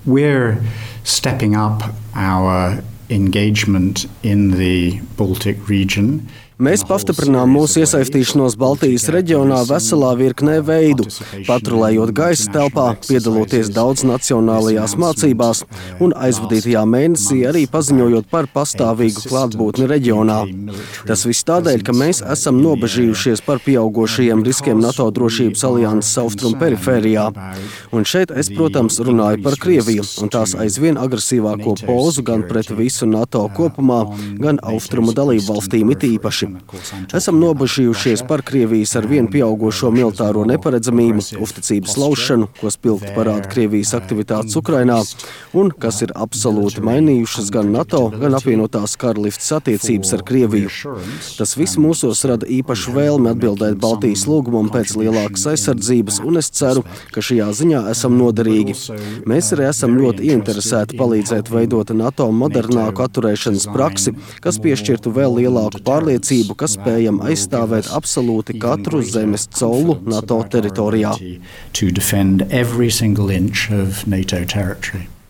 We're stepping up our engagement in the Baltic region. Mēs pastiprinām mūsu iesaistīšanos Baltijas reģionā veselā virknē veidu, patrulējot gaisa telpā, piedaloties daudznacionālajās mācībās un aizvadītajā mēnesī arī paziņojot par pastāvīgu klātbūtni reģionā. Tas viss tādēļ, ka mēs esam nobežījušies par pieaugošajiem riskiem NATO drošības alianses austrumu perifērijā. Un šeit es, protams, runāju par Krieviju un tās aizvien agresīvāko pozu gan pret visu NATO kopumā, gan austrumu dalību valstīm it īpaši. Esam nobažījušies par Krievijas ar vien pieaugošo militāro neparedzamību, uzticības laušanu, ko spilgti parāda Krievijas aktivitātes Ukrainā, un kas ir absolūti mainījušas gan NATO, gan apvienotās karalistes attiecības ar Krieviju. Tas viss mūsos rada īpašu vēlmi atbildēt Baltijas lūgumam pēc lielākas aizsardzības, un es ceru, ka šajā ziņā esam noderīgi. Mēs arī esam ļoti ieinteresēti palīdzēt veidot NATO modernāku atturēšanas praksi, kas piešķirtu vēl lielāku pārliecību, kas spējam aizstāvēt absolūti katru zemes colu NATO teritorijā. To defend every single inch of NATO territory.